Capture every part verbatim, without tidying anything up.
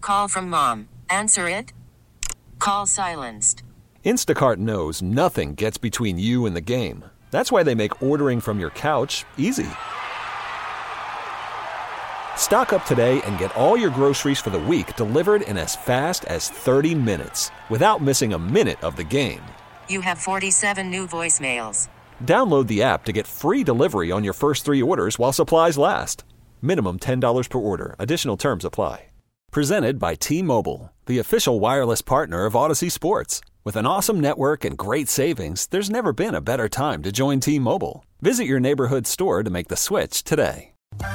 Call from mom. Answer it. Call silenced. Instacart knows nothing gets between you and the game. That's why they make ordering from your couch easy. Stock up today and get all your groceries for the week delivered in as fast as thirty minutes without missing a minute of the game. You have forty-seven new voicemails. Download the app to get free delivery on your first three orders while supplies last. Minimum ten dollars per order. Additional terms apply. Presented by T-Mobile, the official wireless partner of Odyssey Sports. With an awesome network and great savings, there's never been a better time to join T-Mobile. Visit your neighborhood store to make the switch today.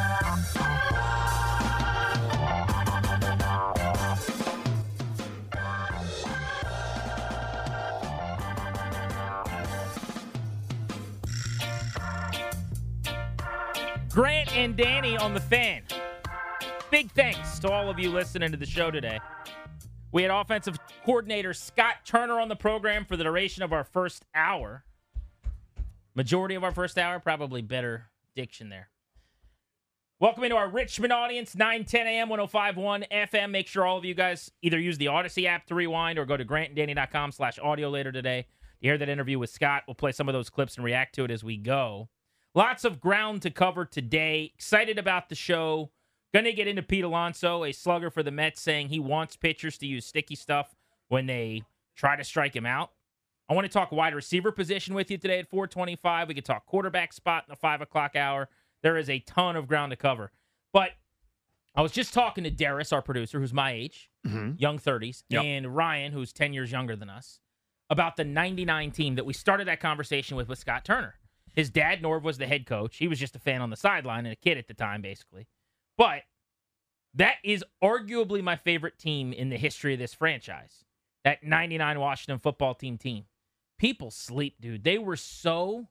Grant and Danny on the Fan. Big thanks to all of you listening to the show today. We had offensive coordinator Scott Turner on the program for the duration of our first hour. Majority of our first hour, probably better diction there. Welcome into our Richmond audience, nine ten a.m., one oh five point one F M. Make sure all of you guys either use the Odyssey app to rewind or go to grantanddanny.com slash audio later today to hear that interview with Scott. We'll play some of those clips and react to it as we go. Lots of ground to cover today. Excited about the show. Going to get into Pete Alonso, a slugger for the Mets, saying he wants pitchers to use sticky stuff when they try to strike him out. I want to talk wide receiver position with you today at four twenty-five. We could talk quarterback spot in the five o'clock hour. There is a ton of ground to cover. But I was just talking to Darius, our producer, who's my age, mm-hmm. young thirties, yep. and Ryan, who's ten years younger than us, about the ninety-nine team that we started that conversation with with Scott Turner. His dad, Norv, was the head coach. He was just a fan on the sideline and a kid at the time, basically. But that is arguably my favorite team in the history of this franchise. That ninety-nine Washington football team team. People sleep, dude. They were so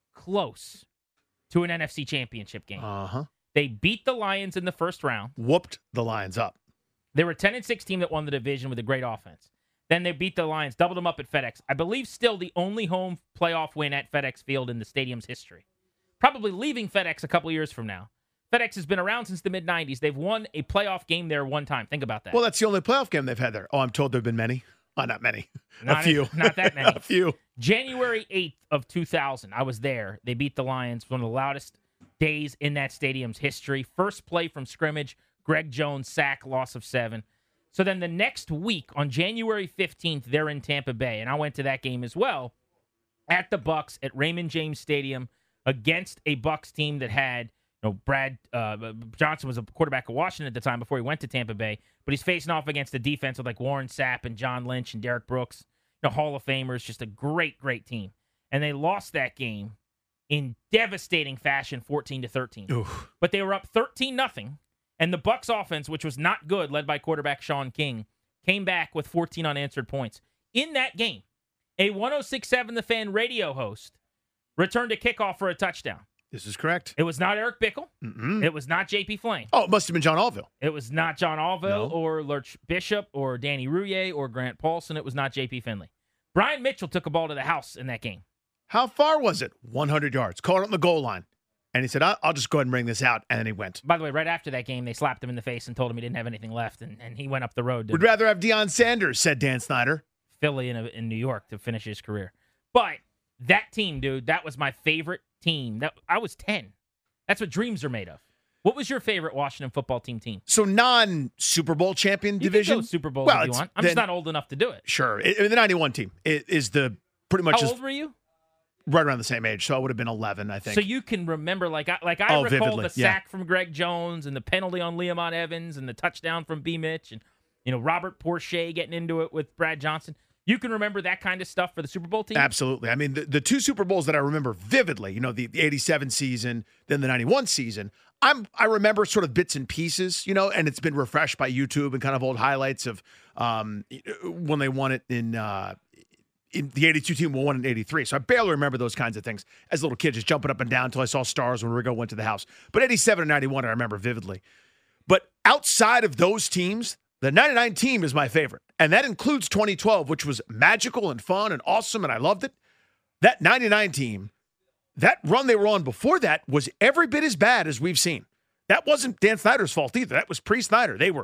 close to an N F C championship game. Uh-huh. They beat the Lions in the first round. Whooped the Lions up. They were a ten and six team that won the division with a great offense. Then they beat the Lions, doubled them up at FedEx. I believe still the only home playoff win at FedEx Field in the stadium's history. Probably leaving FedEx a couple years from now. FedEx has been around since the mid nineties. They've won a playoff game there one time. Think about that. Well, that's the only playoff game they've had there. Oh, I'm told there have been many. Oh, not many. Not a few. A, not that many. A few. January eighth of two thousand, I was there. They beat the Lions. One of the loudest days in that stadium's history. First play from scrimmage, Greg Jones, sack, loss of seven. So then the next week, on January fifteenth, they're in Tampa Bay, and I went to that game as well, at the Bucs at Raymond James Stadium against a Bucs team that had, you know, Brad uh, Johnson was a quarterback of Washington at the time before he went to Tampa Bay, but he's facing off against a defense with like Warren Sapp and John Lynch and Derek Brooks, you know, Hall of Famers, just a great, great team. And they lost that game in devastating fashion, fourteen to thirteen. Oof. But they were up thirteen nothing. And the Bucs offense, which was not good, led by quarterback Sean King, came back with fourteen unanswered points. In that game, a one oh six point seven The Fan radio host returned a kickoff for a touchdown. This is correct. It was not Eric Bickle. Mm-mm. It was not J P Flame. Oh, it must have been John Allville. It was not John Allville No. or Lurch Bishop or Danny Rouillet or Grant Paulson. It was not J P Finley. Brian Mitchell took a ball to the house in that game. How far was it? one hundred yards. Caught it on the goal line. And he said, I'll, I'll just go ahead and bring this out. And then he went. By the way, right after that game, they slapped him in the face and told him he didn't have anything left, and, and he went up the road to Would rather have Deion Sanders, said Dan Snyder. Philly in, a, in New York to finish his career. But that team, dude, that was my favorite team. That I was ten. That's what dreams are made of. What was your favorite Washington football team team? So non-Super Bowl champion you division? You can go Super Bowl well, if you want. I'm then, just not old enough to do it. Sure. It, the ninety-one team it, is the pretty much How just old were you? Right around the same age, so I would have been eleven, I think. So you can remember, like I, like I oh, recall vividly, the sack yeah. from Greg Jones and the penalty on Leamon Evans and the touchdown from B. Mitch and, you know, Robert Porcher getting into it with Brad Johnson. You can remember that kind of stuff for the Super Bowl team? Absolutely. I mean, the, the two Super Bowls that I remember vividly, you know, the, the eighty-seven season, then the ninety-one season, I'm I remember sort of bits and pieces, you know, and it's been refreshed by YouTube and kind of old highlights of um, when they won it in uh, in the eighty-two team won in eighty-three. So I barely remember those kinds of things as a little kid, just jumping up and down until I saw stars when Rigo went to the house. But eighty-seven and ninety-one, I remember vividly. But outside of those teams, the ninety-nine team is my favorite. And that includes twenty twelve, which was magical and fun and awesome, and I loved it. That ninety-nine team, that run they were on before that was every bit as bad as we've seen. That wasn't Dan Snyder's fault either. That was pre-Snyder. They were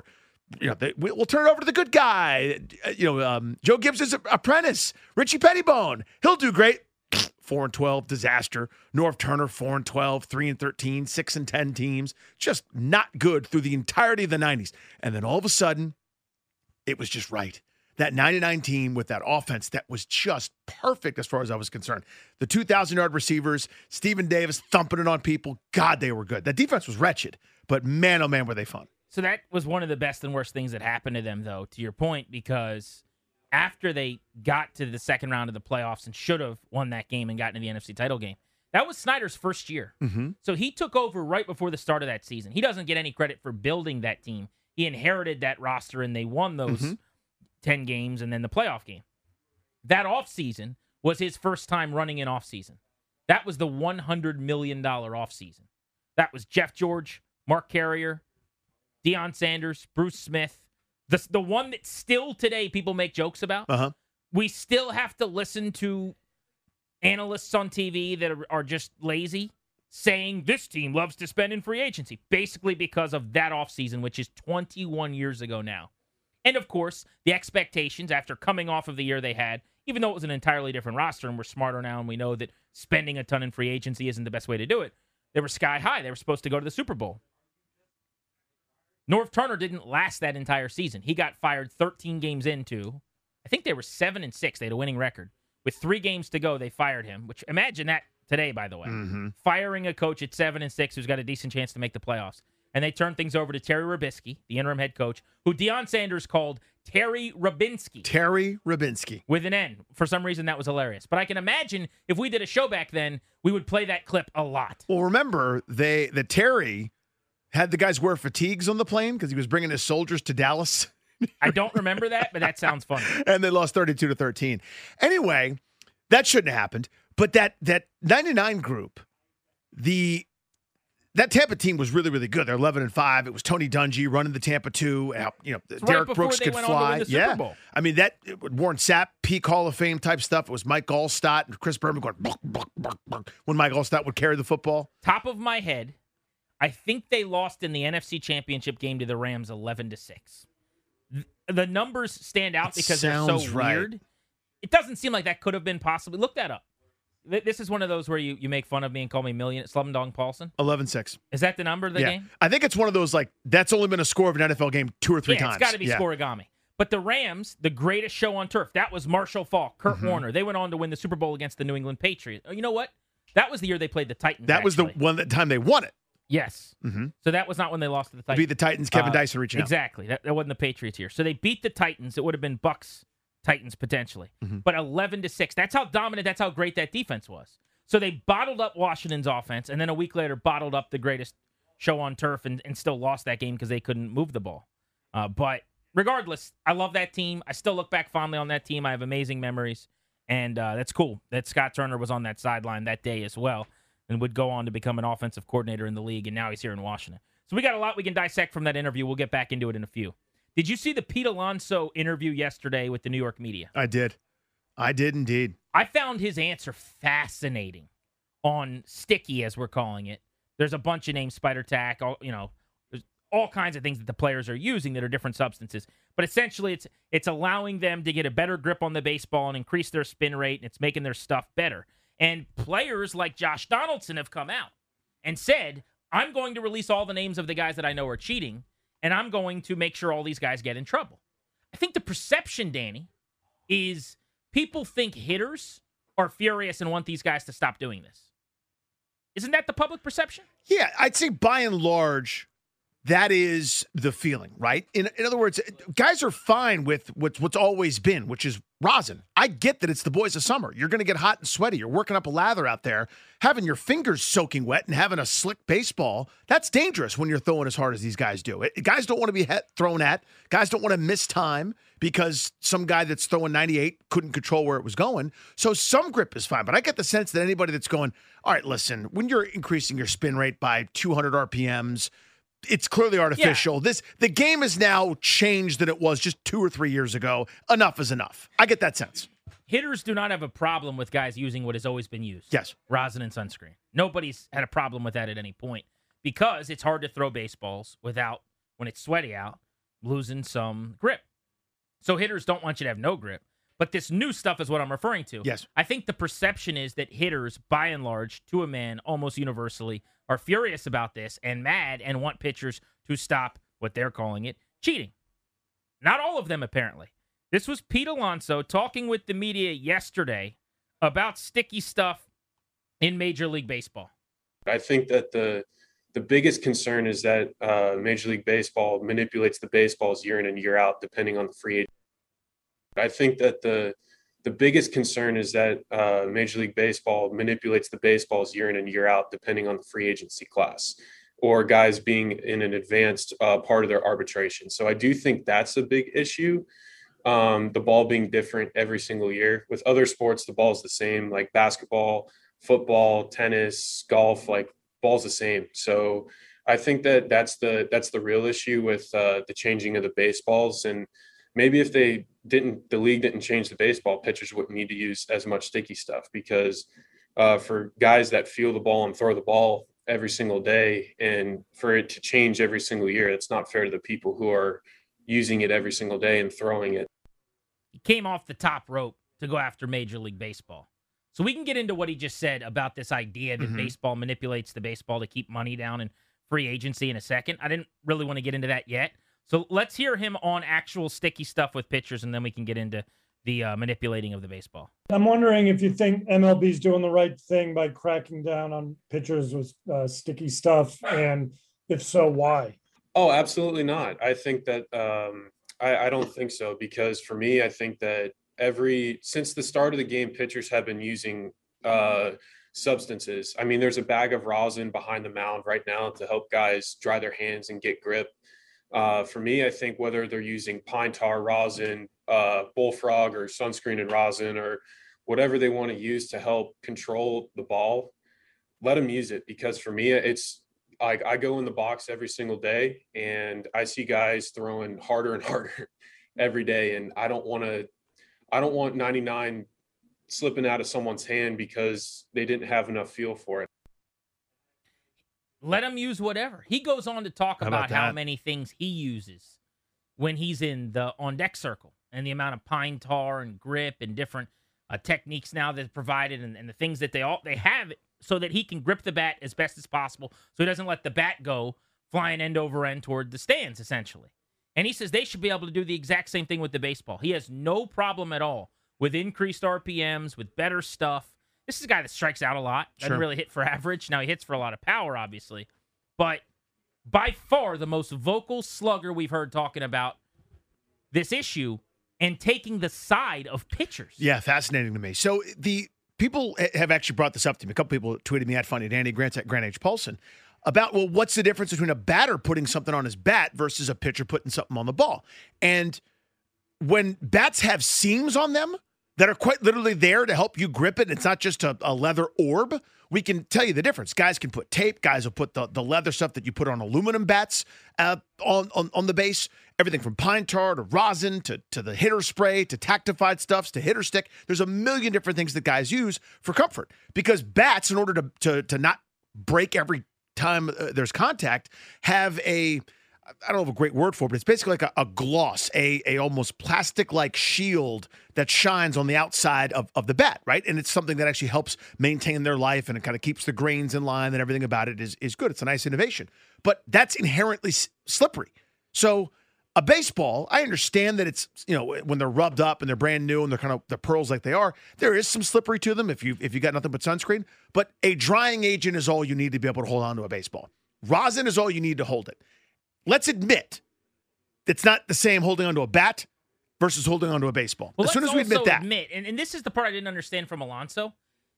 you know, they, we'll turn it over to the good guy. You know, um, Joe Gibbs' apprentice, Richie Pettibone. He'll do great. Four and twelve, disaster. Norv Turner, four and twelve, three and thirteen, six and ten teams. Just not good through the entirety of the nineties. And then all of a sudden, it was just right. That ninety-nine team with that offense that was just perfect as far as I was concerned. The two thousand-yard receivers, Stephen Davis thumping it on people. God, they were good. That defense was wretched, but man, oh man, were they fun. So that was one of the best and worst things that happened to them, though, to your point, because after they got to the second round of the playoffs and should have won that game and gotten to the N F C title game, that was Snyder's first year. Mm-hmm. So he took over right before the start of that season. He doesn't get any credit for building that team. He inherited that roster, and they won those mm-hmm. ten games and then the playoff game. That offseason was his first time running an offseason. That was the one hundred million dollars offseason. That was Jeff George, Mark Carrier, Deion Sanders, Bruce Smith. The, the one that still today people make jokes about. Uh-huh. We still have to listen to analysts on T V that are, are just lazy saying this team loves to spend in free agency, basically because of that offseason, which is twenty-one years ago now. And, of course, the expectations after coming off of the year they had, even though it was an entirely different roster and we're smarter now and we know that spending a ton in free agency isn't the best way to do it, they were sky high. They were supposed to go to the Super Bowl. Norv Turner didn't last that entire season. He got fired thirteen games into, I think they were seven and six. They had a winning record. With three games to go, they fired him, which imagine that today, by the way. Mm-hmm. Firing a coach at seven and six who's got a decent chance to make the playoffs. And they turned things over to Terry Rubisky, the interim head coach, who Deion Sanders called Terry Rubinsky. Terry Rubinsky. With an N. For some reason, that was hilarious. But I can imagine if we did a show back then, we would play that clip a lot. Well, remember, they the Terry had the guys wear fatigues on the plane because he was bringing his soldiers to Dallas. I don't remember that, but that sounds funny. And they lost thirty-two to thirteen. Anyway, that shouldn't have happened. But that that ninety-nine group, the that Tampa team was really, really good. They're eleven and five. It was Tony Dungy running the Tampa two. You know, it's Derek right Brooks they could went fly. On to win the yeah, Super Bowl. I mean that Warren Sapp, peak Hall of Fame type stuff. It was Mike Allstott and Chris Berman going buck, buck, buck, buck, when Mike Allstott would carry the football. Top of my head, I think they lost in the N F C Championship game to the Rams eleven to six. The numbers stand out it because they're so right. weird. It doesn't seem like that could have been possibly. Look that up. This is one of those where you, you make fun of me and call me million. Slumdog Paulson. eleven six. Is that the number of the yeah. game? I think it's one of those, like, that's only been a score of an N F L game two or three yeah, times. It's got to be yeah. scoregami. But the Rams, the greatest show on turf, that was Marshall Faulk, Kurt mm-hmm. Warner. They went on to win the Super Bowl against the New England Patriots. Oh, you know what? That was the year they played the Titans. That actually. was the one that time they won it. Yes. Mm-hmm. So that was not when they lost to the Titans. Beat the Titans, Kevin uh, Dyson reaching exactly. out. Exactly. That, that wasn't the Patriots here. So they beat the Titans. It would have been Bucks, Titans potentially. Mm-hmm. But eleven to six. That's how dominant, that's how great that defense was. So they bottled up Washington's offense, and then a week later bottled up the greatest show on turf and, and still lost that game because they couldn't move the ball. Uh, but regardless, I love that team. I still look back fondly on that team. I have amazing memories, and uh, that's cool that Scott Turner was on that sideline that day as well and would go on to become an offensive coordinator in the league, and now he's here in Washington. So we got a lot we can dissect from that interview. We'll get back into it in a few. Did you see the Pete Alonso interview yesterday with the New York media? I did. I did indeed. I found his answer fascinating on Sticky, as we're calling it. There's a bunch of names, Spider Tack, all, you know, there's all kinds of things that the players are using that are different substances. But essentially, it's it's allowing them to get a better grip on the baseball and increase their spin rate, and it's making their stuff better. And players like Josh Donaldson have come out and said, I'm going to release all the names of the guys that I know are cheating, and I'm going to make sure all these guys get in trouble. I think the perception, Danny, is people think hitters are furious and want these guys to stop doing this. Isn't that the public perception? Yeah, I'd say by and large, that is the feeling, right? In, in other words, guys are fine with what's, what's always been, which is rosin. I get that it's the boys of summer. You're going to get hot and sweaty. You're working up a lather out there. Having your fingers soaking wet and having a slick baseball, that's dangerous when you're throwing as hard as these guys do. It, guys don't want to be he- thrown at. Guys don't want to miss time because some guy that's throwing ninety-eight couldn't control where it was going. So some grip is fine. But I get the sense that anybody that's going, all right, listen, when you're increasing your spin rate by two hundred R P Ms, it's clearly artificial. Yeah. This the game is now changed than it was just two or three years ago. Enough is enough. I get that sense. Hitters do not have a problem with guys using what has always been used. Yes. Rosin and sunscreen. Nobody's had a problem with that at any point because it's hard to throw baseballs without, when it's sweaty out, losing some grip. So hitters don't want you to have no grip. But this new stuff is what I'm referring to. Yes. I think the perception is that hitters, by and large, to a man, almost universally, are furious about this and mad and want pitchers to stop what they're calling it cheating. Not all of them, apparently. This was Pete Alonso talking with the media yesterday about sticky stuff in Major League Baseball. I think that the the biggest concern is that uh, Major League Baseball manipulates the baseballs year in and year out, depending on the free agent. I think that the the biggest concern is that uh, Major League Baseball manipulates the baseballs year in and year out, depending on the free agency class or guys being in an advanced uh, part of their arbitration. So I do think that's a big issue. Um, the ball being different every single year. With other sports, the ball is the same, like basketball, football, tennis, golf, like ball's the same. So I think that that's the that's the real issue with uh, the changing of the baseballs. And maybe if they didn't, the league didn't change the baseball, pitchers wouldn't need to use as much sticky stuff, because uh, for guys that feel the ball and throw the ball every single day, and for it to change every single year, it's not fair to the people who are using it every single day and throwing it. He came off the top rope to go after Major League Baseball. So we can get into what he just said about this idea that mm-hmm. baseball manipulates the baseball to keep money down in free agency in a second. I didn't really want to get into that yet. So let's hear him on actual sticky stuff with pitchers, and then we can get into the uh, manipulating of the baseball. I'm wondering if you think M L B's doing the right thing by cracking down on pitchers with uh, sticky stuff, and if so, why? Oh, absolutely not. I think that um, I, I don't think so, because for me, I think that every since the start of the game, pitchers have been using uh, substances. I mean, there's a bag of rosin behind the mound right now to help guys dry their hands and get grip. Uh, for me, I think whether they're using pine tar, rosin, uh, bullfrog, or sunscreen and rosin, or whatever they want to use to help control the ball, let them use it. Because for me, it's I, I go in the box every single day, and I see guys throwing harder and harder every day, and I don't want to. I don't want ninety-nine slipping out of someone's hand because they didn't have enough feel for it. Let him use whatever. He goes on to talk how about, about how many things he uses when he's in the on-deck circle, and the amount of pine tar and grip and different uh, techniques now that's provided, and, and the things that they all they have so that he can grip the bat as best as possible, so he doesn't let the bat go flying end over end toward the stands, essentially. And he says they should be able to do the exact same thing with the baseball. He has no problem at all with increased R P Ms, with better stuff. This is a guy that strikes out a lot. Doesn't Sure. really hit for average. Now, he hits for a lot of power, obviously. But by far the most vocal slugger we've heard talking about this issue and taking the side of pitchers. Yeah, fascinating to me. So the people have actually brought this up to me. A couple people tweeted me at Funny Danny Grant at Grant H. Paulson about, well, what's the difference between a batter putting something on his bat versus a pitcher putting something on the ball? And when bats have seams on them that are quite literally there to help you grip it, and it's not just a, a leather orb, we can tell you the difference. Guys can put tape. Guys will put the, the leather stuff that you put on aluminum bats uh, on, on, on the base. Everything from pine tar to rosin to, to the hitter spray to tactified stuffs to hitter stick. There's a million different things that guys use for comfort, because bats, in order to to, to not break every time uh, there's contact, have a, I don't have a great word for it, but it's basically like a, a gloss, a, a almost plastic-like shield that shines on the outside of, of the bat, right? And it's something that actually helps maintain their life, and it kind of keeps the grains in line, and everything about it is, is good. It's a nice innovation. But that's inherently s- slippery. So a baseball, I understand that it's, you know, when they're rubbed up and they're brand new and they're kind of the pearls like they are, there is some slippery to them if you if you got nothing but sunscreen. But a drying agent is all you need to be able to hold on to a baseball. Rosin is all you need to hold it. Let's admit it's not the same holding onto a bat versus holding onto a baseball. Well, as soon as we admit that. Admit, and, and this is the part I didn't understand from Alonso.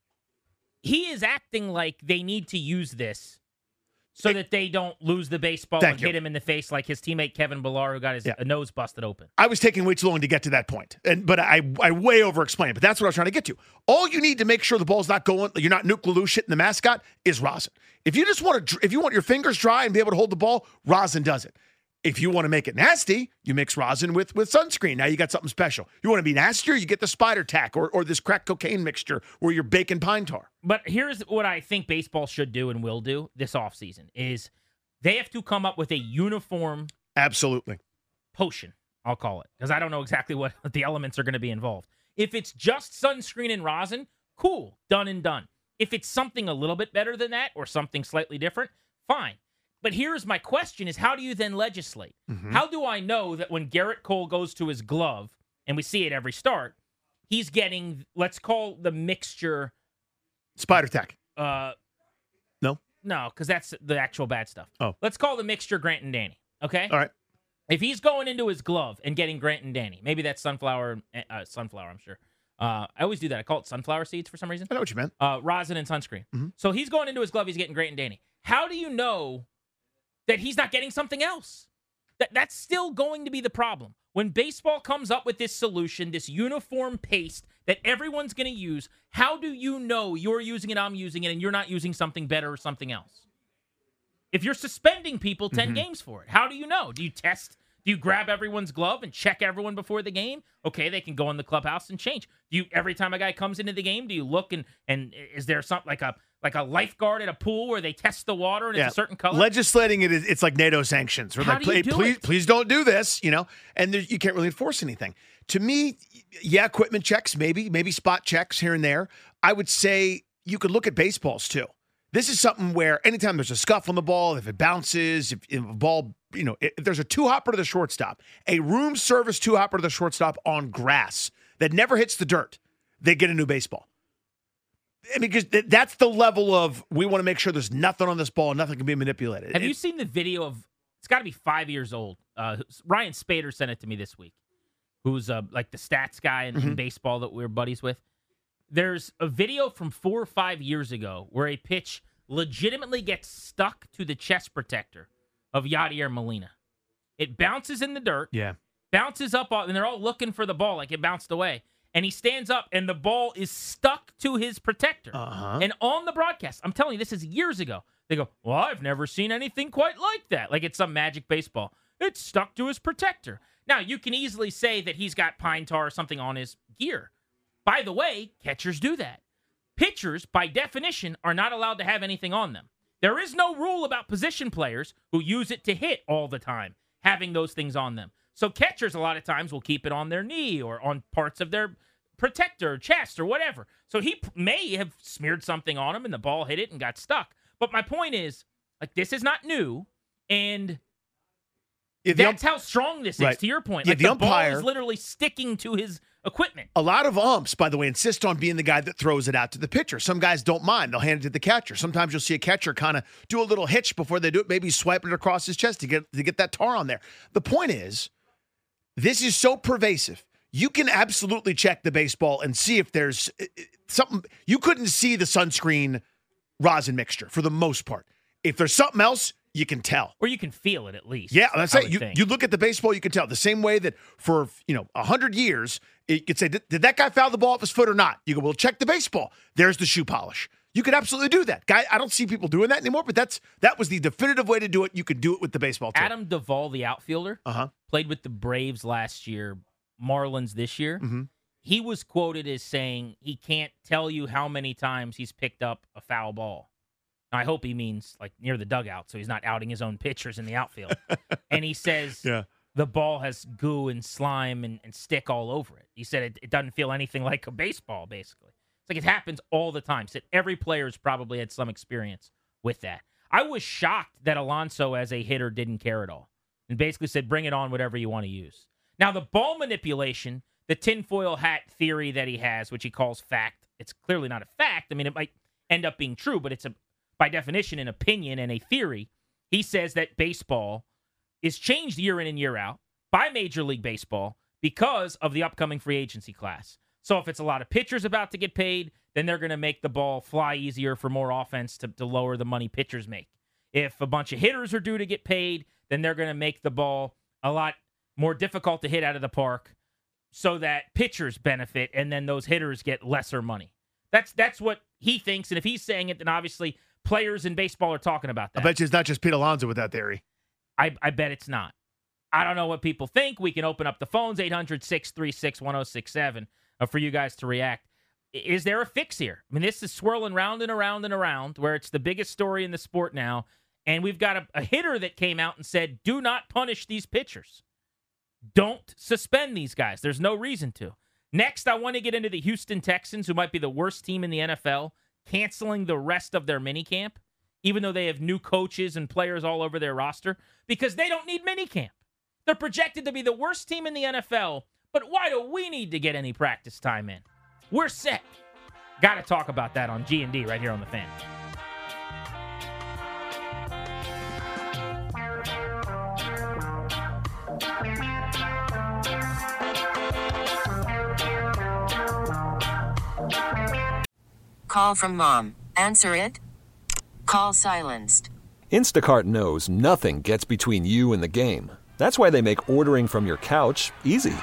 He is acting like they need to use this so it, that they don't lose the baseball and you. hit him in the face like his teammate Kevin Millar, who got his yeah. nose busted open. I was taking way too long to get to that point, and but I I way over-explained, but that's what I was trying to get to. All you need to make sure the ball's not going, you're not Nuke LaLoo shitting the mascot, is rosin. If you just want to, if you want your fingers dry and be able to hold the ball, rosin does it. If you want to make it nasty, you mix rosin with, with sunscreen. Now you got something special. You want to be nastier, you get the spider tack or, or this crack cocaine mixture where you're baking pine tar. But here's what I think baseball should do and will do this offseason is they have to come up with a uniform Absolutely. potion, I'll call it, because I don't know exactly what the elements are going to be involved. If it's just sunscreen and rosin, cool, done and done. If it's something a little bit better than that or something slightly different, fine. But here's my question is, how do you then legislate? Mm-hmm. How do I know that when Garrett Cole goes to his glove, and we see it every start, he's getting, let's call the mixture... Spider Tack. Uh, no? No, because that's the actual bad stuff. Oh. Let's call the mixture Grant and Danny, okay? All right. If he's going into his glove and getting Grant and Danny, maybe that's sunflower, uh, sunflower, I'm sure. Uh, I always do that. I call it sunflower seeds for some reason. I know what you meant. Uh, rosin and sunscreen. Mm-hmm. So he's going into his glove, he's getting Grant and Danny. How do you know that he's not getting something else? That That's still going to be the problem. When baseball comes up with this solution, this uniform paste that everyone's going to use, how do you know you're using it, I'm using it, and you're not using something better or something else? If you're suspending people ten mm-hmm. games for it, how do you know? Do you test? Do you grab everyone's glove and check everyone before the game? Okay, they can go in the clubhouse and change. Do you every time a guy comes into the game, do you look and and is there something like a like a lifeguard at a pool where they test the water and yeah. it's a certain color? Legislating it is it's like NATO sanctions. We're How like, do you do please, it? please don't do this, you know. And there, you can't really enforce anything. To me, yeah, equipment checks, maybe, maybe spot checks here and there. I would say you could look at baseballs too. This is something where anytime there's a scuff on the ball, if it bounces, if, if a ball, you know, if there's a two-hopper to the shortstop, a room service two-hopper to the shortstop on grass that never hits the dirt, they get a new baseball. I mean, because that's the level of we want to make sure there's nothing on this ball, nothing can be manipulated. Have it, you seen the video of, it's got to be five years old. Uh, Ryan Spader sent it to me this week, who's uh, like the stats guy in, mm-hmm. in baseball that we're buddies with. There's a video from four or five years ago where a pitch legitimately gets stuck to the chest protector of Yadier Molina. It bounces in the dirt, yeah, bounces up, and they're all looking for the ball like it bounced away. And he stands up, and the ball is stuck to his protector. Uh-huh. And on the broadcast, I'm telling you, this is years ago. They go, well, I've never seen anything quite like that. Like it's some magic baseball. It's stuck to his protector. Now, you can easily say that he's got pine tar or something on his gear. By the way, catchers do that. Pitchers, by definition, are not allowed to have anything on them. There is no rule about position players who use it to hit all the time, having those things on them. So catchers, a lot of times, will keep it on their knee or on parts of their protector, chest, or whatever. So he p- may have smeared something on him and the ball hit it and got stuck. But my point is, like, this is not new, and yeah, that's ump- how strong this is, right. to your point. Yeah, like, the, the umpire ball is literally sticking to his equipment. A lot of umps, by the way, insist on being the guy that throws it out to the pitcher. Some guys don't mind. They'll hand it to the catcher. Sometimes you'll see a catcher kind of do a little hitch before they do it, maybe swiping it across his chest to get to get that tar on there. The point is, this is so pervasive. You can absolutely check the baseball and see if there's something. You couldn't see the sunscreen rosin mixture for the most part. If there's something else, you can tell. Or you can feel it at least. Yeah, that's it. You, you look at the baseball, you can tell. The same way that for, you know, one hundred years, you could say, did, did that guy foul the ball off his foot or not? You go, well, check the baseball. There's the shoe polish. You could absolutely do that. Guy, I don't see people doing that anymore, but that's that was the definitive way to do it. You could do it with the baseball too. Adam Duvall, the outfielder, uh-huh. played with the Braves last year, Marlins this year. Mm-hmm. He was quoted as saying he can't tell you how many times he's picked up a foul ball. Now, I hope he means like near the dugout, so he's not outing his own pitchers in the outfield. And he says yeah. the ball has goo and slime and, and stick all over it. He said it, it doesn't feel anything like a baseball, basically. It's like it happens all the time. He said every player's probably had some experience with that. I was shocked that Alonso, as a hitter, didn't care at all and basically said, bring it on, whatever you want to use. Now, the ball manipulation, the tinfoil hat theory that he has, which he calls fact, it's clearly not a fact. I mean, it might end up being true, but it's a by definition, an opinion and a theory. He says that baseball is changed year in and year out by Major League Baseball because of the upcoming free agency class. So if it's a lot of pitchers about to get paid, then they're going to make the ball fly easier for more offense to, to lower the money pitchers make. If a bunch of hitters are due to get paid, then they're going to make the ball a lot more difficult to hit out of the park so that pitchers benefit and then those hitters get lesser money. That's that's what he thinks, and if he's saying it, then obviously players in baseball are talking about that. I bet you it's not just Pete Alonso with that theory. I, I bet it's not. I don't know what people think. We can open up the phones, eight hundred, six three six, one oh six seven, uh, for you guys to react. Is there a fix here? I mean, this is swirling round and around and around, where it's the biggest story in the sport now, and we've got a, a hitter that came out and said, do not punish these pitchers. Don't suspend these guys. There's no reason to. Next, I want to get into the Houston Texans, who might be the worst team in the N F L, canceling the rest of their minicamp, even though they have new coaches and players all over their roster, because they don't need minicamp. They're projected to be the worst team in the N F L, but why do we need to get any practice time in? We're set. Got to talk about that on G and D right here on The Fan. Call from mom. Answer it. Call silenced. Instacart knows nothing gets between you and the game. That's why they make ordering from your couch easy.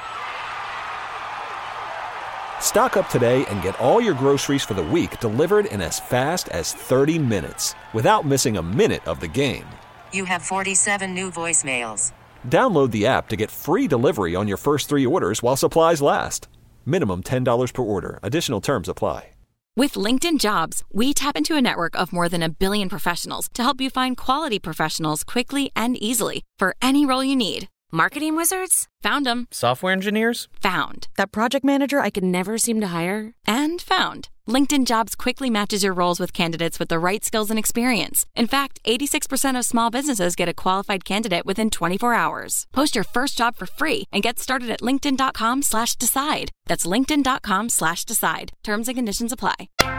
Stock up today and get all your groceries for the week delivered in as fast as thirty minutes without missing a minute of the game. You have forty-seven new voicemails. Download the app to get free delivery on your first three orders while supplies last. Minimum ten dollars per order. Additional terms apply. With LinkedIn Jobs, we tap into a network of more than a billion professionals to help you find quality professionals quickly and easily for any role you need. Marketing wizards? Found them. Software engineers? Found. That project manager I could never seem to hire? And found. LinkedIn Jobs quickly matches your roles with candidates with the right skills and experience. In fact, eighty-six percent of small businesses get a qualified candidate within twenty-four hours. Post your first job for free and get started at linkedin.com slash decide. That's linkedin.com slash decide. Terms and conditions apply.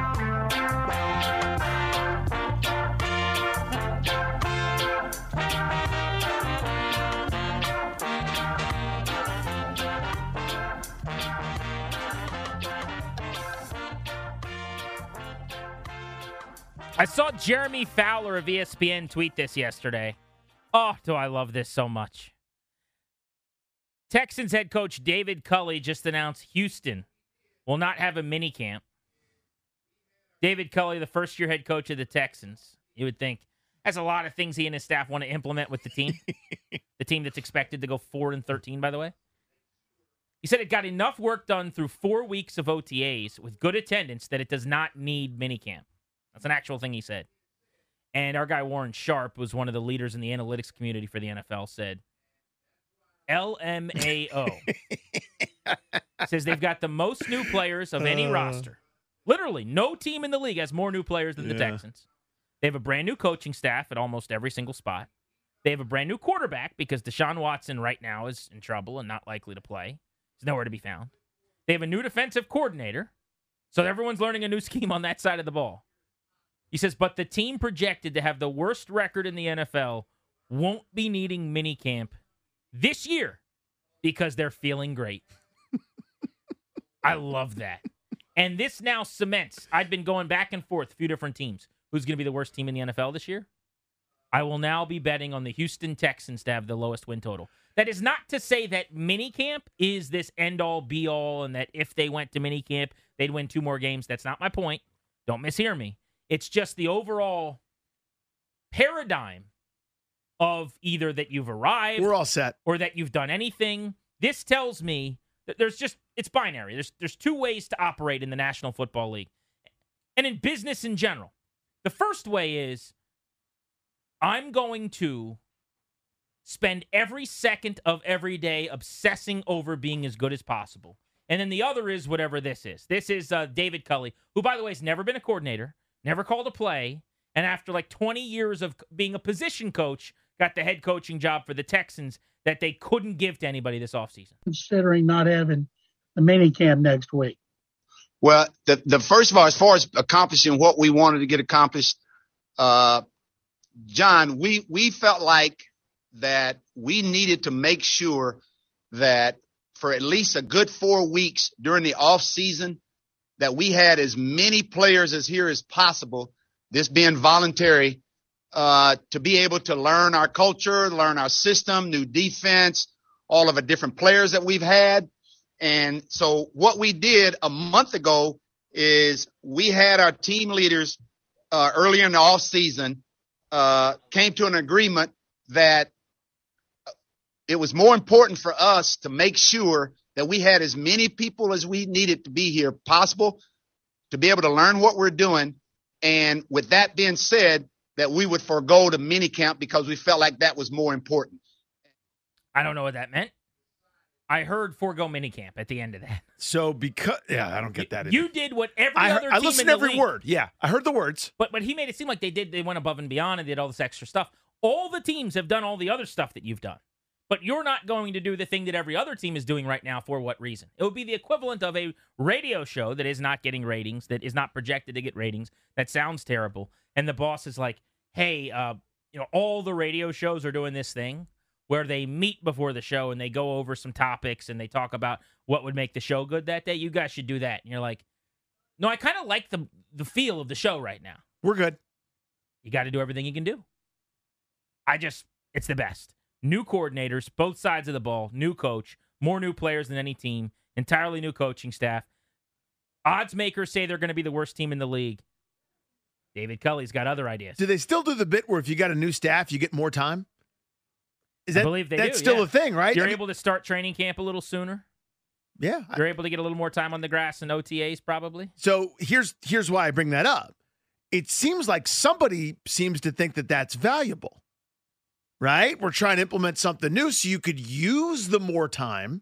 I saw Jeremy Fowler of E S P N tweet this yesterday. Oh, do I love this so much. Texans head coach David Culley just announced Houston will not have a minicamp. David Culley, the first-year head coach of the Texans, you would think, has a lot of things he and his staff want to implement with the team. The team that's expected to go four and thirteen, by the way. He said it got enough work done through four weeks of O T As with good attendance that it does not need minicamp. That's an actual thing he said. And our guy Warren Sharp was one of the leaders in the analytics community for the N F L, said, L M A O. Says they've got the most new players of any uh, roster. Literally, no team in the league has more new players than the yeah. Texans. They have a brand new coaching staff at almost every single spot. They have a brand new quarterback because Deshaun Watson right now is in trouble and not likely to play. He's nowhere to be found. They have a new defensive coordinator, so everyone's learning a new scheme on that side of the ball. He says, but the team projected to have the worst record in the N F L won't be needing minicamp this year because they're feeling great. I love that. And this now cements, I've been going back and forth, a few different teams. Who's going to be the worst team in the N F L this year? I will now be betting on the Houston Texans to have the lowest win total. That is not to say that minicamp is this end-all, be-all, and that if they went to minicamp, they'd win two more games. That's not my point. Don't mishear me. It's just the overall paradigm of either that you've arrived. We're all set. Or that you've done anything. This tells me that there's just, it's binary. There's, there's two ways to operate in the National Football League and in business in general. The first way is I'm going to spend every second of every day obsessing over being as good as possible. And then the other is whatever this is. This is uh, David Culley, who, by the way, has never been a coordinator. Never called a play, and after like twenty years of being a position coach, got the head coaching job for the Texans that they couldn't give to anybody this offseason. Considering not having a mini camp next week. Well, the, the first of all, as far as accomplishing what we wanted to get accomplished, uh, John, we, we felt like that we needed to make sure that for at least a good four weeks during the off season, that we had as many players as here as possible, this being voluntary, uh, to be able to learn our culture, learn our system, new defense, all of the different players that we've had. And so what we did a month ago is we had our team leaders uh, earlier in the off season uh, came to an agreement that it was more important for us to make sure that we had as many people as we needed to be here possible to be able to learn what we're doing. And with that being said, that we would forego the mini camp because we felt like that was more important. I don't know what that meant. I heard forego minicamp at the end of that. So because yeah, I don't get that. You, you did what every I, other I team listened in to the every league, word. Yeah, I heard the words. But but he made it seem like they did. They went above and beyond and did all this extra stuff. All the teams have done all the other stuff that you've done. But you're not going to do the thing that every other team is doing right now. For what reason? It would be the equivalent of a radio show that is not getting ratings, that is not projected to get ratings, that sounds terrible. And the boss is like, hey, uh, you know, all the radio shows are doing this thing where they meet before the show and they go over some topics and they talk about what would make the show good that day. You guys should do that. And you're like, no, I kind of like the the feel of the show right now. We're good. You got to do everything you can do. I just, it's the best. New coordinators, both sides of the ball, new coach, more new players than any team, entirely new coaching staff. Odds makers say they're going to be the worst team in the league. David Culley's got other ideas. Do they still do the bit where if you got a new staff, you get more time? Is that, I believe they that's do, still yeah. a thing, right? You're I mean, able to start training camp a little sooner. Yeah. You're able to get a little more time on the grass and O T As probably. So here's here's why I bring that up. It seems like somebody seems to think that that's valuable, right? We're trying to implement something new so you could use the more time,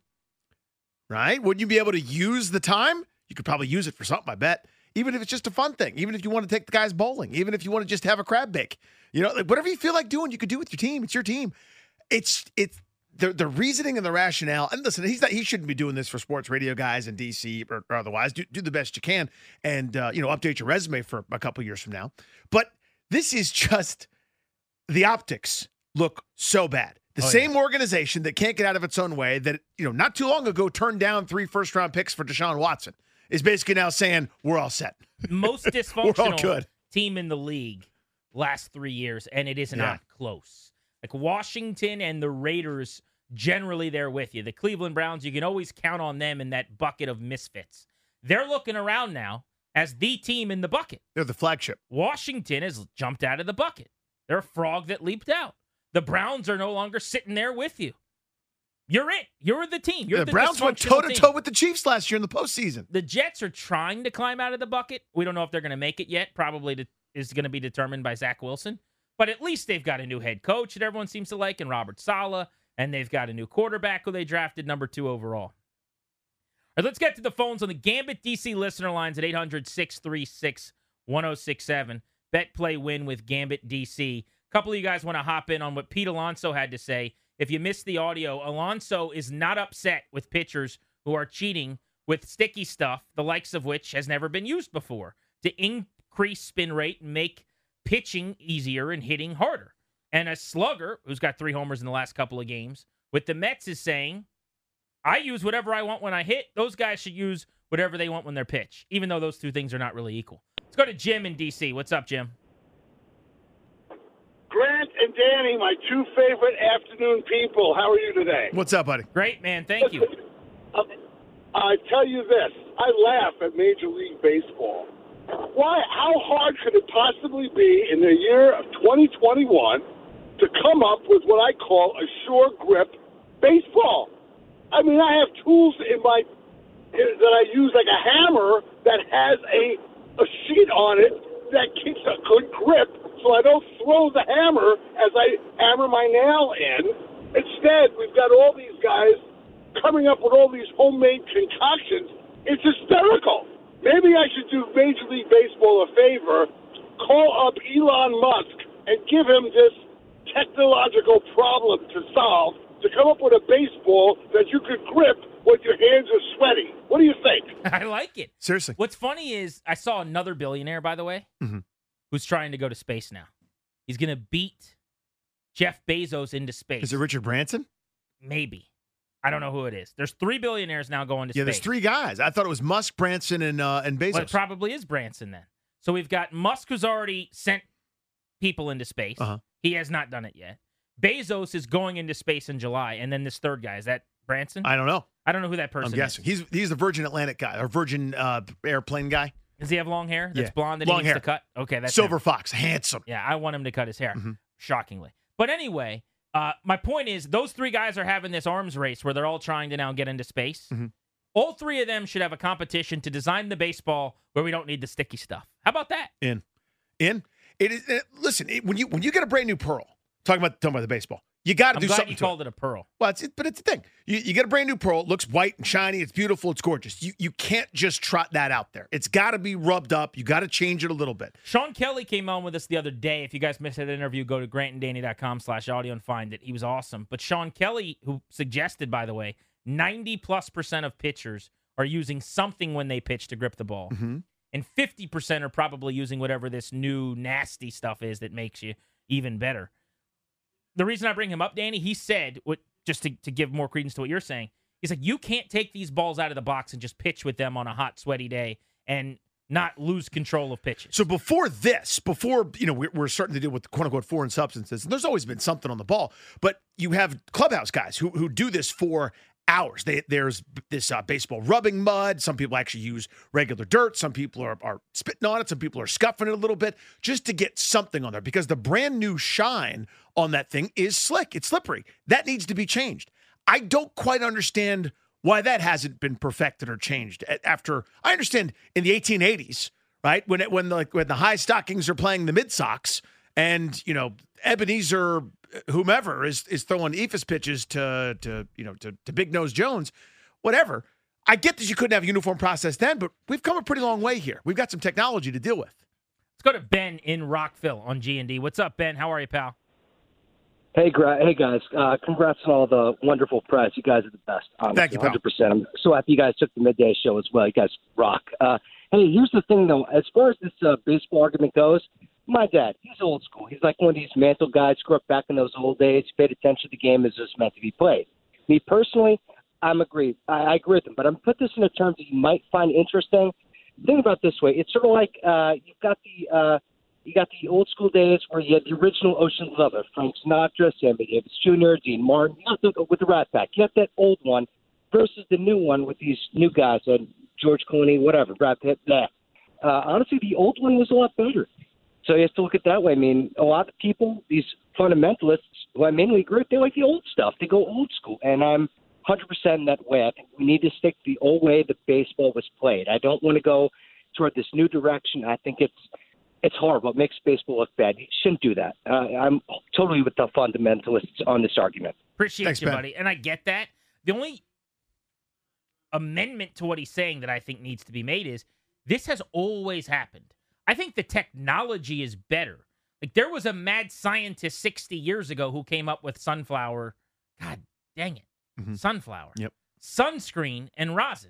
right? Wouldn't you be able to use the time? You could probably use it for something, I bet. Even if it's just a fun thing, even if you want to take the guys bowling, even if you want to just have a crab bake, you know, like whatever you feel like doing, you could do with your team. It's your team. It's it's the the reasoning and the rationale. And listen, he's not he shouldn't be doing this for sports radio guys in D C or, or otherwise. Do do the best you can, and uh, you know, update your resume for a couple years from now. But this is just the optics look so bad. The oh, same yeah. organization that can't get out of its own way that you know not too long ago turned down three first round picks for Deshaun Watson is basically now saying we're all set. Most We're all dysfunctional good. team in the league last three years, and it is Yeah. not close. Like Washington and the Raiders, generally they're with you. The Cleveland Browns, you can always count on them in that bucket of misfits. They're looking around now as the team in the bucket. They're the flagship. Washington has jumped out of the bucket. They're a frog that leaped out. The Browns are no longer sitting there with you. You're it. You're the team. You're the, the Browns went dysfunctional toe to team. toe with the Chiefs last year in the postseason. The Jets are trying to climb out of the bucket. We don't know if they're going to make it yet. Probably to, is going to be determined by Zach Wilson. But at least they've got a new head coach that everyone seems to like in Robert Saleh, and they've got a new quarterback who they drafted number two overall. All right, let's get to the phones on the Gambit D C listener lines at eight hundred, six three six, one oh six seven. Bet, play, win with Gambit D C. A couple of you guys want to hop in on what Pete Alonso had to say. If you missed the audio, Alonso is not upset with pitchers who are cheating with sticky stuff, the likes of which has never been used before, to increase spin rate and make pitching easier and hitting harder. And a slugger, who's got three homers in the last couple of games, with the Mets is saying, I use whatever I want when I hit. Those guys should use whatever they want when they're pitch, even though those two things are not really equal. Let's go to Jim in D C. What's up, Jim? Grant and Danny, my two favorite afternoon people. How are you today? What's up, buddy? Great, man. Thank you. Um, I tell you this. I laugh at Major League Baseball. Why? How hard could it possibly be in the year of twenty twenty-one to come up with what I call a sure grip baseball? I mean, I have tools in my that I use like a hammer that has a a sheet on it that keeps a good grip, so I don't throw the hammer as I hammer my nail in. Instead, we've got all these guys coming up with all these homemade concoctions. It's hysterical. Maybe I should do Major League Baseball a favor, call up Elon Musk, and give him this technological problem to solve, to come up with a baseball that you could grip when your hands are sweaty. What do you think? I like it. Seriously. What's funny is I saw another billionaire, by the way, mm-hmm. who's trying to go to space now. He's going to beat Jeff Bezos into space. Is it Richard Branson? Maybe. I don't know who it is. There's three billionaires now going to yeah, space. there's three guys. I thought it was Musk, Branson, and uh, and Bezos. Well, it probably is Branson then. So we've got Musk, who's already sent people into space. Uh-huh. He has not done it yet. Bezos is going into space in July, and then this third guy, is that Branson? I don't know. I don't know who that person I'm guessing. is. He's he's the Virgin Atlantic guy, or Virgin uh, airplane guy. Does he have long hair? That's Yeah. blonde that Long he needs hair. to cut? Okay, that's Silver him. Fox, handsome. Yeah, I want him to cut his hair, Mm-hmm. shockingly. But anyway, uh, my point is those three guys are having this arms race where they're all trying to now get into space. Mm-hmm. All three of them should have a competition to design the baseball where we don't need the sticky stuff. How about that? In, in. It is. It, listen, it, when you when you get a brand new pearl, talking about talking about the baseball, You got to I'm do glad something you to called it. it a pearl. Well, it's, it, but it's the thing. You, you get a brand new pearl. It looks white and shiny. It's beautiful. It's gorgeous. You you can't just trot that out there. It's got to be rubbed up. You got to change it a little bit. Sean Kelly came on with us the other day. If you guys missed that interview, go to grant and danny dot com slash audio and find it. He was awesome. But Sean Kelly, who suggested, by the way, ninety plus percent of pitchers are using something when they pitch to grip the ball. Mm-hmm. And fifty percent are probably using whatever this new nasty stuff is that makes you even better. The reason I bring him up, Danny, he said, what, just to, to give more credence to what you're saying, he's like, you can't take these balls out of the box and just pitch with them on a hot, sweaty day and not lose control of pitches. So before this, before, you know, we're, we're starting to deal with quote-unquote foreign substances, and there's always been something on the ball, but you have clubhouse guys who who do this for hours. They, there's this uh, baseball rubbing mud. Some people actually use regular dirt. Some people are, are spitting on it. Some people are scuffing it a little bit just to get something on there because the brand new shine on that thing is slick. It's slippery. That needs to be changed. I don't quite understand why that hasn't been perfected or changed after. I understand in the eighteen eighties, right? When it, when the, like, when the high stockings are playing the mid Sox and, you know, Ebenezer whomever is is throwing eephus pitches to to you know to, to Big Nose Jones, whatever. I get that you couldn't have a uniform process then, but we've come a pretty long way here. We've got some technology to deal with. Let's go to Ben in Rockville on G and D. What's up, Ben? How are you, pal? Hey, gra- hey guys. Uh, congrats on all the wonderful press. You guys are the best. Honestly, Thank you, pal. one hundred percent. I'm so happy you guys took the midday show as well. You guys rock. Uh, hey, here's the thing, though. As far as this uh, baseball argument goes, my dad, he's old school. He's like one of these mantle guys, grew up back in those old days, paid attention to the game as it's meant to be played. Me personally, I'm agree. I, I agree with him, but I'm put this into terms that you might find interesting. Think about it this way. It's sort of like uh, you've got the uh, you got the old school days where you had the original Ocean's Eleven, Frank Sinatra, Sammy Davis Junior, Dean Martin, you got the, with the Rat Pack. You got that old one versus the new one with these new guys, uh, George Clooney, whatever, Brad Pitt, that. Uh, honestly, the old one was a lot better. So you have to look at it that way. I mean, a lot of people, these fundamentalists, who I mainly agree with, they like the old stuff. They go old school, and I'm one hundred percent in that way. I think we need to stick to the old way that baseball was played. I don't want to go toward this new direction. I think it's it's horrible. It makes baseball look bad. You shouldn't do that. Uh, I'm totally with the fundamentalists on this argument. Appreciate Thanks, you, Ben. buddy. And I get that. The only amendment to what he's saying that I think needs to be made is this has always happened. I think the technology is better. Like, there was a mad scientist sixty years ago who came up with sunflower. God dang it. Mm-hmm. Sunflower. Yep. Sunscreen and rosin.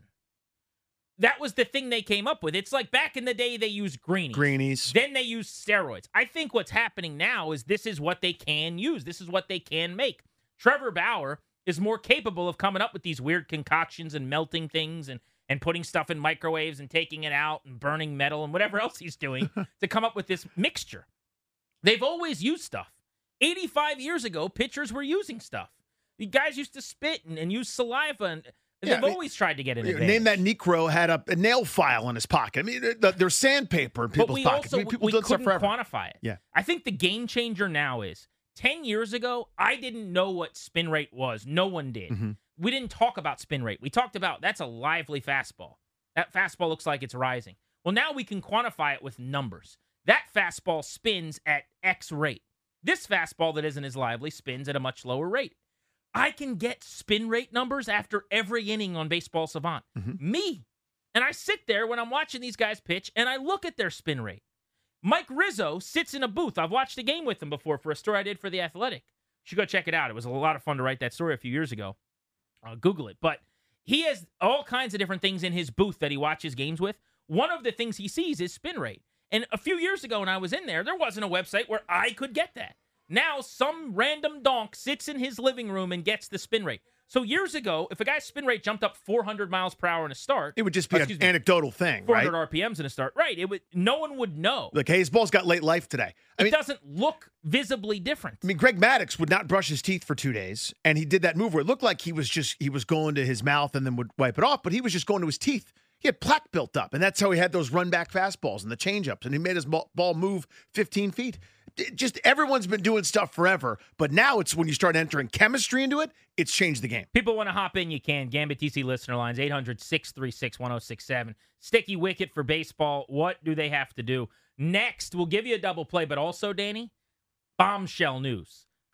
That was the thing they came up with. It's like back in the day they used greenies. Greenies. Then they used steroids. I think what's happening now is this is what they can use. This is what they can make. Trevor Bauer is more capable of coming up with these weird concoctions and melting things and and putting stuff in microwaves and taking it out and burning metal and whatever else he's doing to come up with this mixture. They've always used stuff. eighty-five years ago, pitchers were using stuff. The guys used to spit and, and use saliva, and Yeah, they've I mean, always tried to get an You know, advantage. Name that Necro had a, a nail file in his pocket. I mean, there- there's sandpaper in But people's we pockets. also I mean, people we done stuff couldn't forever. quantify it. Yeah. I think the game changer now is ten years ago, I didn't know what spin rate was. No one did. Mm-hmm. We didn't talk about spin rate. We talked about that's a lively fastball. That fastball looks like it's rising. Well, now we can quantify it with numbers. That fastball spins at X rate. This fastball that isn't as lively spins at a much lower rate. I can get spin rate numbers after every inning on Baseball Savant. Mm-hmm. Me. And I sit there when I'm watching these guys pitch, and I look at their spin rate. Mike Rizzo sits in a booth. I've watched a game with him before for a story I did for The Athletic. You should go check it out. It was a lot of fun to write that story a few years ago. Uh, Google it. But he has all kinds of different things in his booth that he watches games with. One of the things he sees is spin rate. And a few years ago when I was in there, there wasn't a website where I could get that. Now some random donk sits in his living room and gets the spin rate. So years ago, if a guy's spin rate jumped up four hundred miles per hour in a start, It would just be oh, an excuse me, anecdotal thing, four right? hundred R P Ms in a start, right? It would. No one would know. Like, hey, his ball's got late life today. I It mean, doesn't look visibly different. I mean, Greg Maddux would not brush his teeth for two days, and he did that move where it looked like he was just he was going to his mouth and then would wipe it off, but he was just going to his teeth. He had plaque built up, and that's how he had those run back fastballs and the changeups, and he made his ball ball move fifteen feet. It just everyone's been doing stuff forever, but now it's when you start entering chemistry into it, it's changed the game. People want to hop in, you can. Gambit T C listener lines, eight hundred, six three six, one oh six seven. Sticky Wicket for baseball. What do they have to do? Next, we'll give you a double play, but also, Danny, bombshell news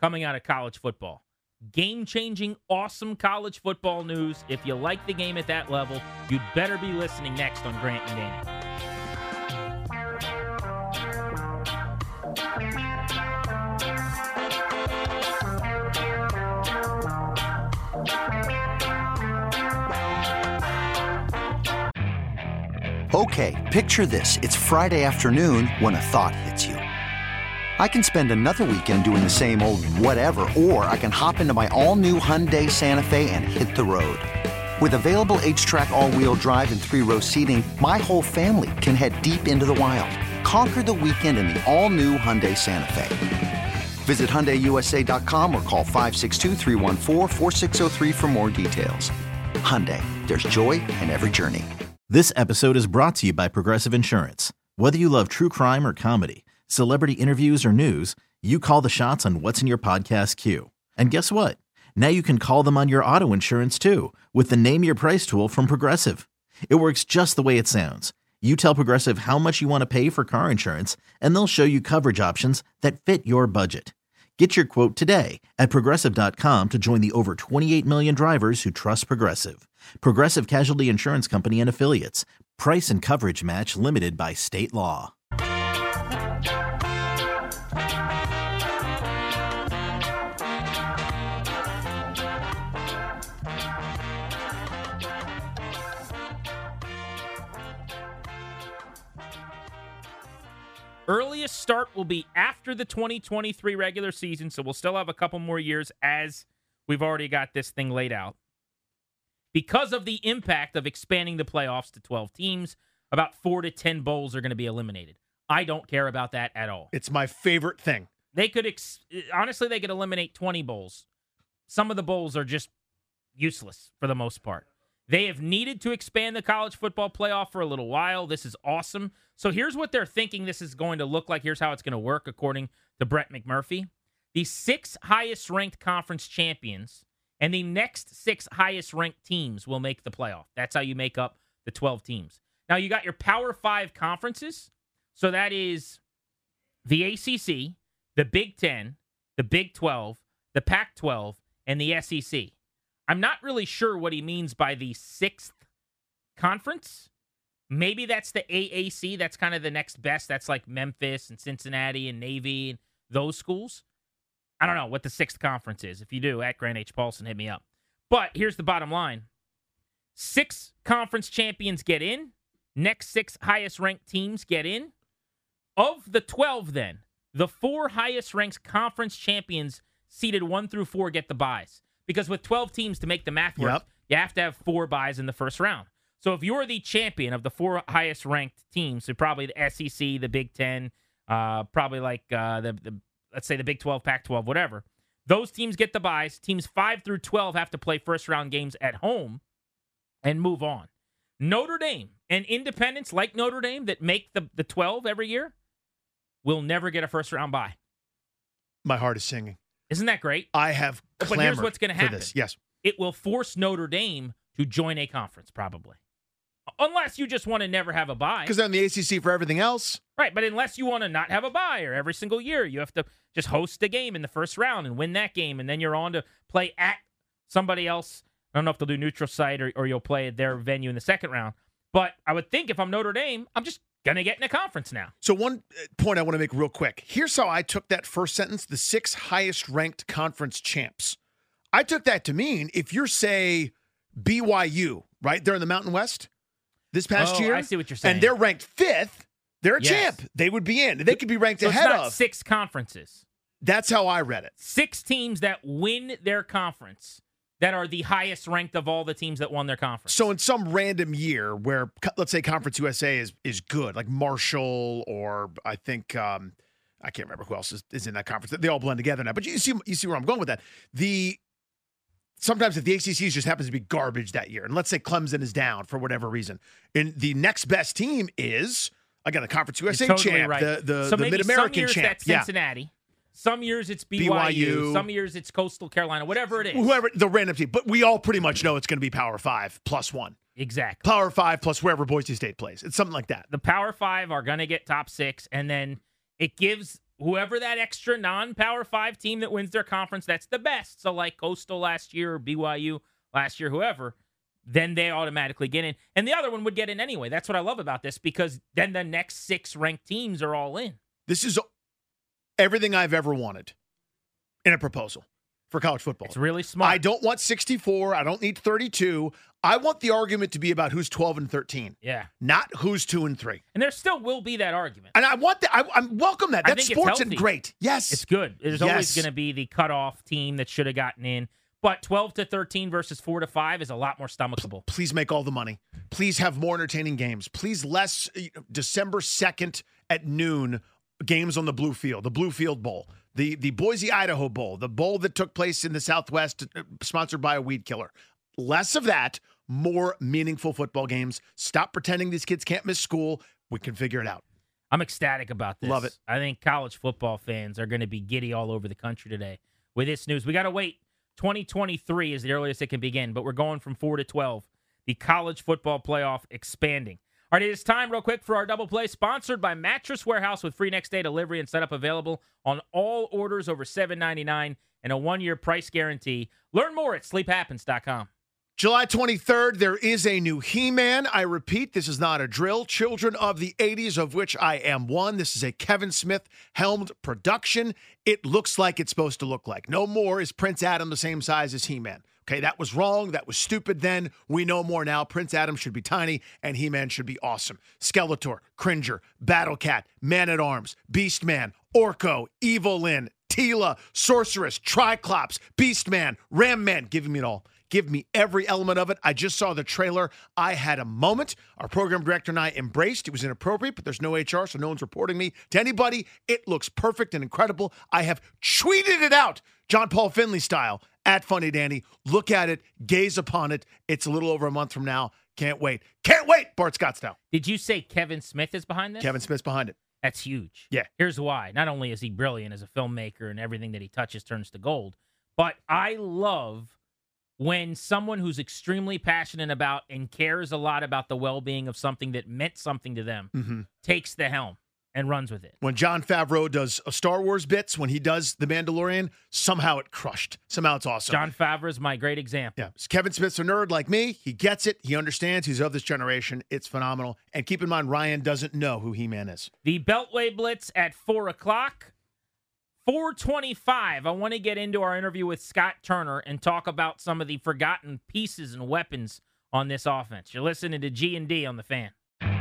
coming out of college football. Game-changing, awesome college football news. If you like the game at that level, you'd better be listening next on Grant and Danny. Okay, picture this. It's Friday afternoon when a thought hits you. I can spend another weekend doing the same old whatever, or I can hop into my all-new Hyundai Santa Fe and hit the road. With available H-Track all-wheel drive and three-row seating, my whole family can head deep into the wild. Conquer the weekend in the all-new Hyundai Santa Fe. Visit Hyundai U S A dot com or call five six two, three one four, four six zero three for more details. Hyundai, there's joy in every journey. This episode is brought to you by Progressive Insurance. Whether you love true crime or comedy, celebrity interviews or news, you call the shots on what's in your podcast queue. And guess what? Now you can call them on your auto insurance too with the Name Your Price tool from Progressive. It works just the way it sounds. You tell Progressive how much you want to pay for car insurance, and they'll show you coverage options that fit your budget. Get your quote today at Progressive dot com to join the over twenty-eight million drivers who trust Progressive. Progressive Casualty Insurance Company and Affiliates. Price and coverage match limited by state law. Earliest start will be after the twenty twenty-three regular season, so we'll still have a couple more years as we've already got this thing laid out. Because of the impact of expanding the playoffs to twelve teams, about four to ten bowls are going to be eliminated. I don't care about that at all. It's my favorite thing. They could, ex- honestly, they could eliminate twenty bowls. Some of the bowls are just useless for the most part. They have needed to expand the college football playoff for a little while. This is awesome. So here's what they're thinking this is going to look like. Here's how it's going to work, according to Brett McMurphy. The six highest-ranked conference champions and the next six highest-ranked teams will make the playoff. That's how you make up the twelve teams. Now, you got your Power Five conferences. So that is the A C C, the Big Ten, the Big twelve, the Pac twelve, and the S E C. I'm not really sure what he means by the sixth conference. Maybe that's the A A C. That's kind of the next best. That's like Memphis and Cincinnati and Navy and those schools. I don't know what the sixth conference is. If you do, at Grant H. Paulson, hit me up. But here's the bottom line. Six conference champions get in. Next six highest-ranked teams get in. Of the twelve, then, the four highest-ranked conference champions seeded one through four get the byes. Because with twelve teams to make the math work, yep. you have to have four byes in the first round. So if you're the champion of the four highest-ranked teams, so probably the S E C, the Big Ten, uh, probably like uh, the, the, let's say the Big twelve, Pac twelve, whatever, those teams get the byes. Teams five through twelve have to play first-round games at home and move on. Notre Dame and independents like Notre Dame that make the, the twelve every year will never get a first-round bye. My heart is singing. Isn't that great? I have clamored But here's what's going to happen. For this. Yes. It will force Notre Dame to join a conference, probably. Unless you just want to never have a bye. Because they're in the A C C for everything else. Right, but unless you want to not have a bye or every single year, you have to just host a game in the first round and win that game, and then you're on to play at somebody else. I don't know if they'll do neutral site or, or you'll play at their venue in the second round. But I would think if I'm Notre Dame, I'm just going to get in a conference now. So one point I want to make real quick. Here's how I took that first sentence, the six highest-ranked conference champs. I took that to mean if you're, say, B Y U, right? They're in the Mountain West this past oh, year. I see what you're saying. And they're ranked fifth. They're a yes. champ. They would be in. They could be ranked so ahead it's not of. six conferences. That's how I read it. Six teams that win their conference that are the highest ranked of all the teams that won their conference. So in some random year where, let's say, Conference U S A is is good, like Marshall or I think, um, I can't remember who else is, is in that conference. They all blend together now. But you see, you see where I'm going with that. The Sometimes if the A C C just happens to be garbage that year, and let's say Clemson is down for whatever reason, and the next best team is, again, the Conference U S A totally champ, right. the, the, so the Mid-American some years champ. That's Cincinnati. Yeah. Some years it's B Y U, B Y U. Some years it's Coastal Carolina, whatever it is. Whoever, the random team. But we all pretty much know it's going to be Power Five plus one. Exactly. Power Five plus wherever Boise State plays. It's something like that. The Power Five are going to get top six, and then it gives whoever that extra non-Power Five team that wins their conference, that's the best. So like Coastal last year or B Y U last year, whoever, then they automatically get in. And the other one would get in anyway. That's what I love about this, because then the next six ranked teams are all in. This is everything I've ever wanted in a proposal for college football. It's really smart. I don't want sixty-four. I don't need thirty-two. I want the argument to be about who's twelve and thirteen. Yeah. Not who's two and three. And there still will be that argument. And I want that. I, I welcome that. I That's think it's sports and healthy. great. Yes. It's good. There's Yes. always going to be the cutoff team that should have gotten in. But twelve to thirteen versus four to five is a lot more stomachable. Please make all the money. Please have more entertaining games. Please less you know, December second at noon games on the Blue Field, the Blue Field Bowl, the, the Boise, Idaho Bowl, the bowl that took place in the Southwest, uh, sponsored by a weed killer. Less of that, more meaningful football games. Stop pretending these kids can't miss school. We can figure it out. I'm ecstatic about this. Love it. I think college football fans are going to be giddy all over the country today with this news. We got to wait. twenty twenty-three is the earliest it can begin, but we're going from four to twelve. The college football playoff expanding. All right, it is time real quick for our double play, sponsored by Mattress Warehouse with free next day delivery and setup available on all orders over seven ninety-nine and a one-year price guarantee. Learn more at sleep happens dot com. July twenty-third, there is a new He-Man. I repeat, this is not a drill. Children of the eighties, of which I am one. This is a Kevin Smith helmed production. It looks like it's supposed to look like. No more is Prince Adam the same size as He-Man. Okay, that was wrong. That was stupid then. We know more now. Prince Adam should be tiny, and He-Man should be awesome. Skeletor, Cringer, Battle Cat, Man-at-Arms, Beastman, Orko, Evil Lyn, Tila, Sorceress, Triclops, Beastman, Ram Man. Give me it all. Give me every element of it. I just saw the trailer. I had a moment. Our program director and I embraced. It was inappropriate, but there's no H R, so no one's reporting me to anybody. It looks perfect and incredible. I have tweeted it out, John Paul Finley style, at Funny Danny. Look at it. Gaze upon it. It's a little over a month from now. Can't wait. Can't wait, Bart Scott style. Did you say Kevin Smith is behind this? Kevin Smith's behind it. That's huge. Yeah. Here's why. Not only is he brilliant as a filmmaker and everything that he touches turns to gold, but I love when someone who's extremely passionate about and cares a lot about the well-being of something that meant something to them Mm-hmm. takes the helm and runs with it. When Jon Favreau does a Star Wars bits, when he does The Mandalorian, somehow it crushed. Somehow it's awesome. Jon Favreau is my great example. Yeah. Kevin Smith's a nerd like me. He gets it. He understands. He's of this generation. It's phenomenal. And keep in mind, Ryan doesn't know who He-Man is. The Beltway Blitz at four o'clock. four twenty-five, I want to get into our interview with Scott Turner and talk about some of the forgotten pieces and weapons on this offense. You're listening to G and D on The Fan.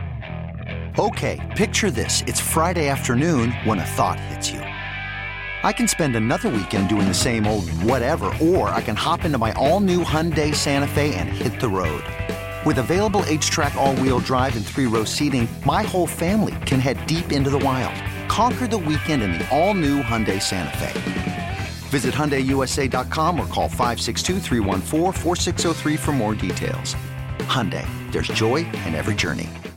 Okay, picture this. It's Friday afternoon when a thought hits you. I can spend another weekend doing the same old whatever, or I can hop into my all-new Hyundai Santa Fe and hit the road. With available H-Track all-wheel drive and three-row seating, my whole family can head deep into the wild. Conquer the weekend in the all-new Hyundai Santa Fe. Visit Hyundai U S A dot com or call five six two, three one four, four six zero three for more details. Hyundai, there's joy in every journey.